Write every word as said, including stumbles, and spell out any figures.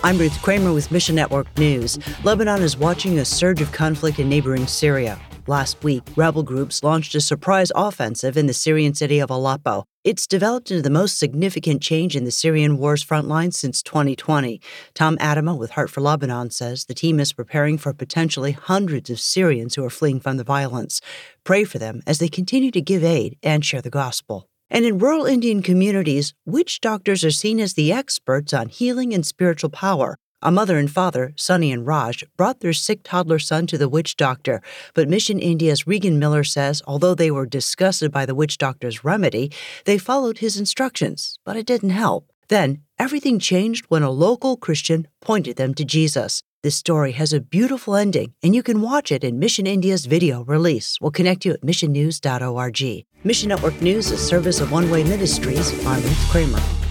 I'm Ruth Kramer with Mission Network News. Lebanon is watching a surge of conflict in neighboring Syria. Last week, rebel groups launched a surprise offensive in the Syrian city of Aleppo. It's developed into the most significant change in the Syrian war's front line since twenty twenty. Tom Adama with Heart for Lebanon says the team is preparing for potentially hundreds of Syrians who are fleeing from the violence. Pray for them as they continue to give aid and share the gospel. And in rural Indian communities, witch doctors are seen as the experts on healing and spiritual power. A mother and father, Sunny and Raj, brought their sick toddler son to the witch doctor. But Mission India's Regan Miller says although they were disgusted by the witch doctor's remedy, they followed his instructions, but it didn't help. Then, everything changed when a local Christian pointed them to Jesus. This story has a beautiful ending, and you can watch it in Mission India's video release. We'll connect you at mission news dot org. Mission Network News is a service of One Way Ministries. I'm Ruth Kramer.